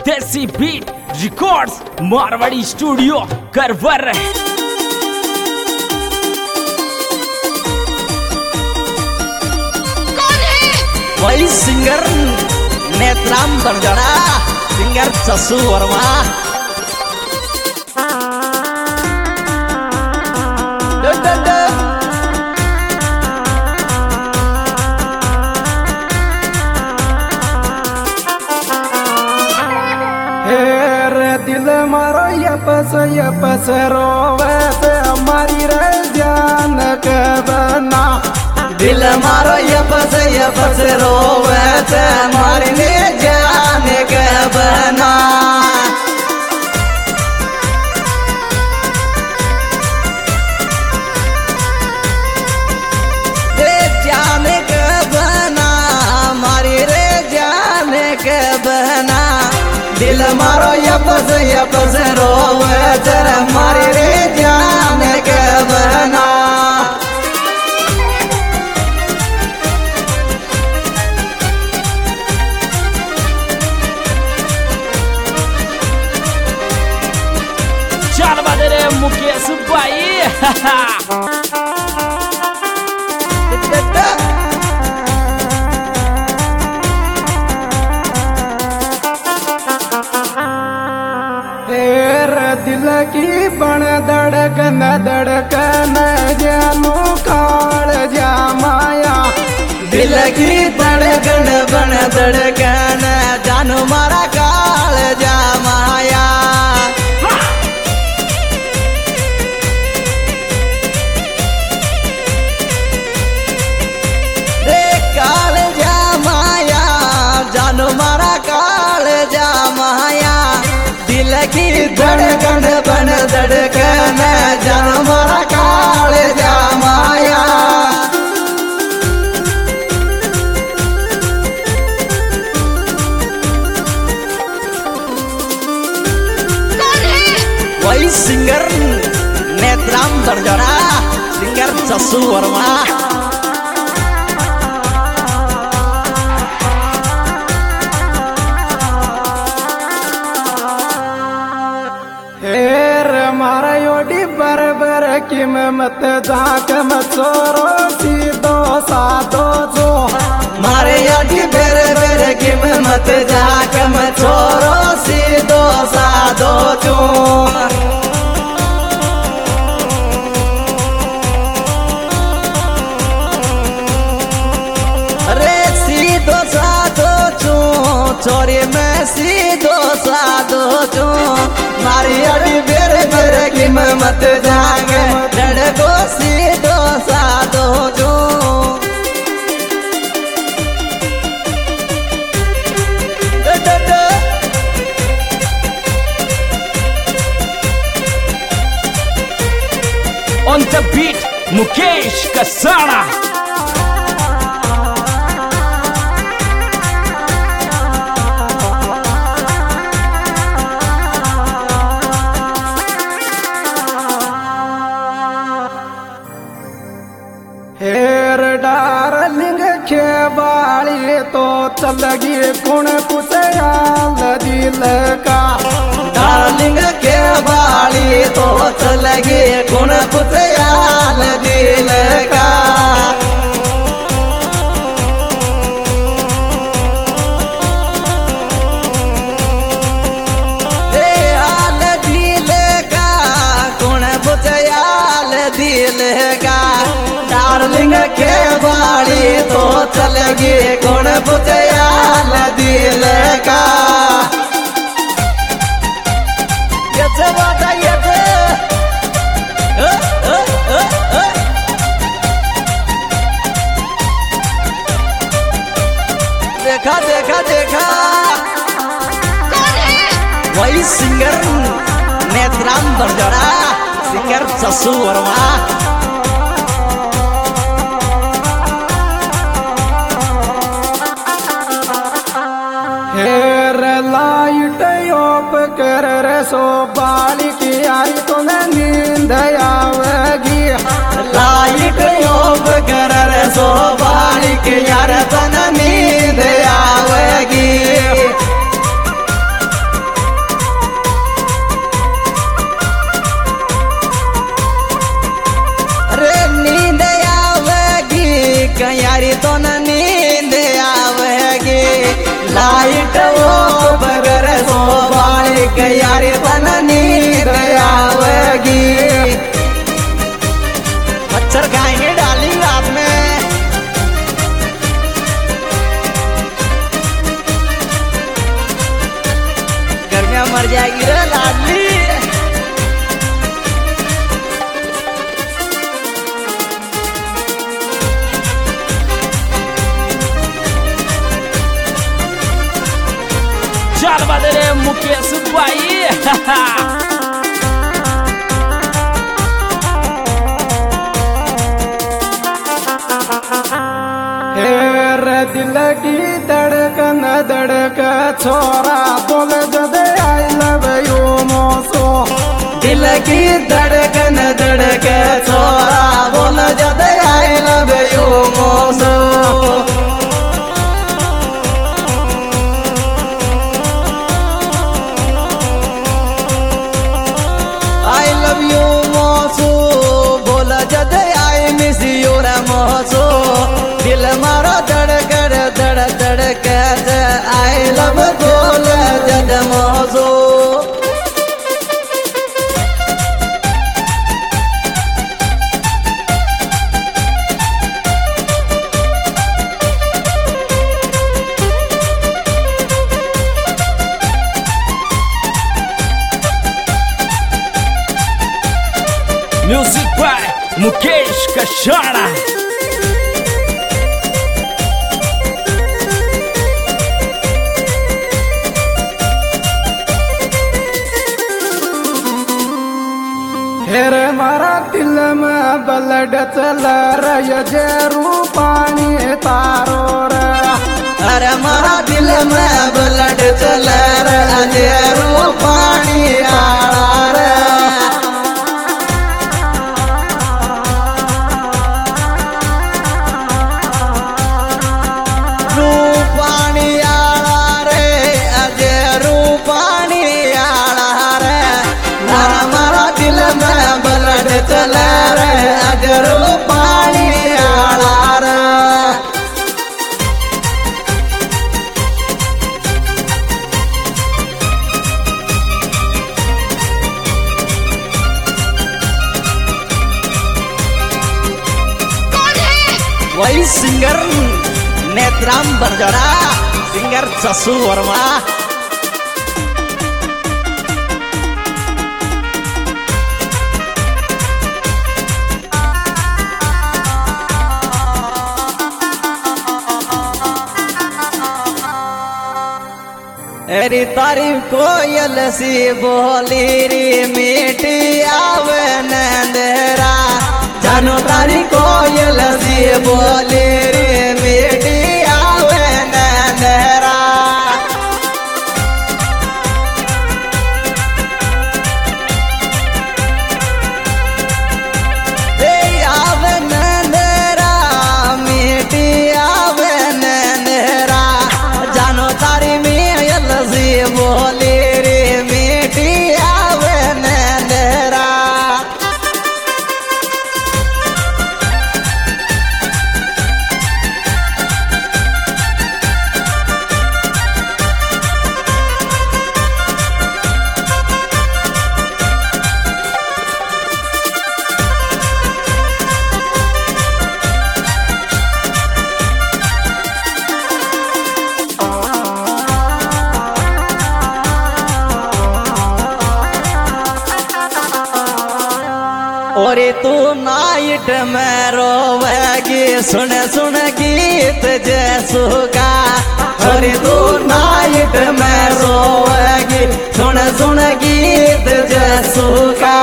देसी beat records Marwari studio करवर। वही सिंगर नेत्राम बरजड़ा, सिंगर चसू वर्मा। दिल मारो यपस रोवे से हमारी रे जान के बना। दिल मारो यपस रोवे से हमारी रे जान के बना। रे जान के बना, हमारी रे जान के बना। दिल मारो यपस रोवे से हमारी रे जान के बना। चल बदे रे मुकेश भाई। दिल की बण धड़कन जानू काल जा माया। दिल की धड़कन बण धड़कन जानू मारा काल जा माया। रे काल जा माया, जानू मारा काल जा माया। दिल की धड़कन बन धड़कन जानू मारा काल जा माया। वही सिंगर नेत्राम बरजड़ा, सिंगर चसू वर्मा। मारा योडी बर की मत जाक मत सोरो सीधो साधो जो। मारे योडी बर की मत जाक मत सोरो सीधो साधो जो। अरे सीधो साधो जो, चोरी में सीधो साधो जो। मारी अड़ी बेर की मत जागे लड़को सीधो साधो जो। On the beat Mukesh Kasada. हेर डार्लिंग खेबाली तो चलगी कुण कुसयाल दिल का। डार्लिंग के बाली तो चलगी कुण कुसयाल दिल का। हाल दिल का कुण कुसयाल दिल का। डार्लिंग के बाली तो चलगी कुण कुसयाल दिल का। ये बात ये देखा देखा देखा। वही सिंगर नेत्राम बरजड़ा, सिंगर चसू वर्मा। हेर लाइट योप कर सो बाली की यारी तुम्हें नींद आवेगी। लाइट योग कर सो बाली की यार तन नींद आवेगी। मर जाएगी रे लाडली। चल बदले मुकेश भाई। दिल की धड़कन धड़क छोरा बोल जब आई लव यू मोसो। दिल की धड़कन धड़क छोरा बोल जब आई लव यू मोसो। आई लव यू मोसो बोल जब आई मिस यू रे मोसो। दिल मारो धड़क धड़क आई लव बोल जद मोसो। Music by Mukesh Kashana. हेरे मारा दिल में ब्लड चल रहा जरू पानी तारो रे। अरे मारा दिल में ब्लड चल रहा जरू पानी आड़ा रे। रूपानी आड़ा रे अजरू पानी आड़ा रे। मारा दिल में ब्लड चल रहा अजरू पानी आड़ा रे। वही सिंगर नेत्राम बरजड़ा, सिंगर ससु वर्मा। अरे तारीफ कोयल सी बोली रे मीठी आवे नंदरा। जानो तारी कोयल सी बोली रे मीठी आवे नंदरा। आवे नंदरा मीठी आवे नंदरा। जानो तारी बोले रे मीठी आवे नंदरा। और तू नाइट में रोवेगी सुन सुन गीत जैसू का। और तू नाइट में रोवेगी सुन सुन गीत जैसू का।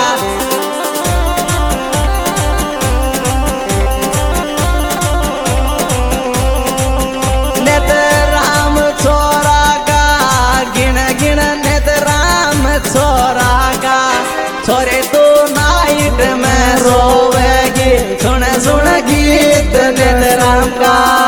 नित राम छोरा का गिन गिन नित राम छोरा का। छोरे तू नाइट में रोवेगी सुन सुन गीत नित राम का।